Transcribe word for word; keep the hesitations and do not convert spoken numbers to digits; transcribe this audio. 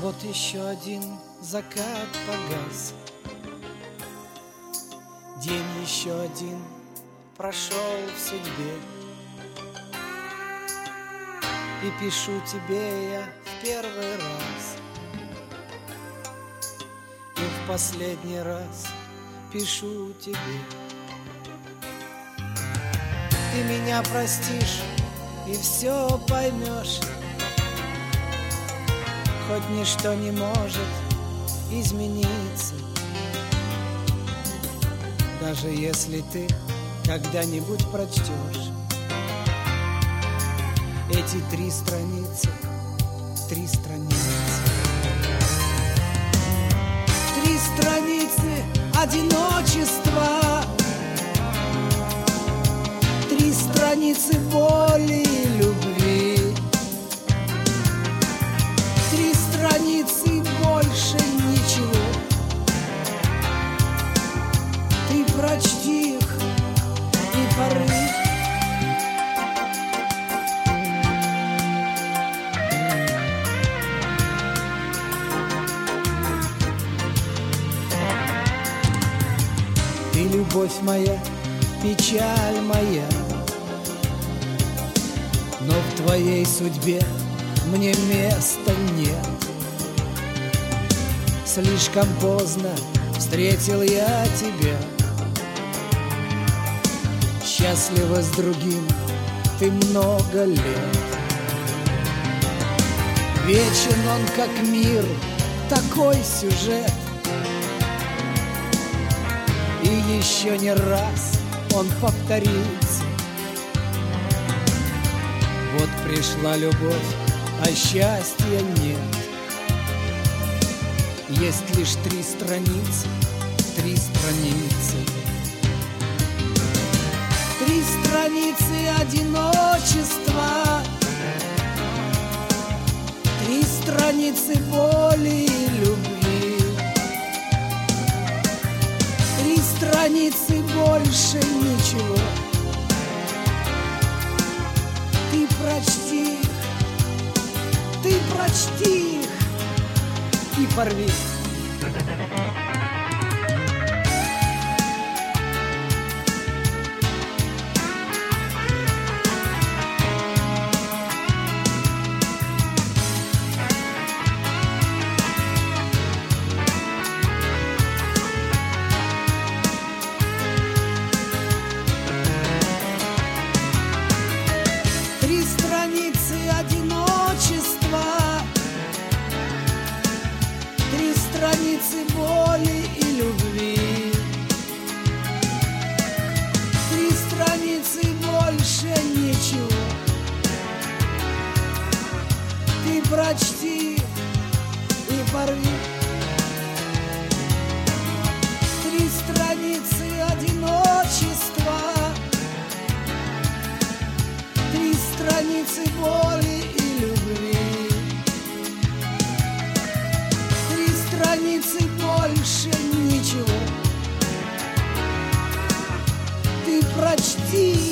Вот еще один закат погас, день еще один прошел в судьбе. И пишу тебе я в первый раз, и в последний раз пишу тебе. Ты меня простишь и все поймешь, хоть ничто не может измениться. Даже если ты когда-нибудь прочтешь эти три страницы, три страницы, три страницы одиночества, три страницы боли и любви, три страницы и больше ничего. Ты прочти их и порыв. Ты любовь моя, печаль моя, но в твоей судьбе мне места нет. Слишком поздно встретил я тебя, счастлива с другим ты много лет. Вечен он, как мир, такой сюжет, и еще не раз он повторится. Вот пришла любовь, а счастья нет. Есть лишь три страницы, три страницы, три страницы одиночества, три страницы боли и любви, три страницы больше ничего. Ты прочти их, ты прочти их и порви. Три страницы одиночества, три страницы боли и любви, три страницы больше ничего. Ты прочти и порви. Три страницы одиночества, три страницы боли и любви, три страницы больше ничего. Ты прочти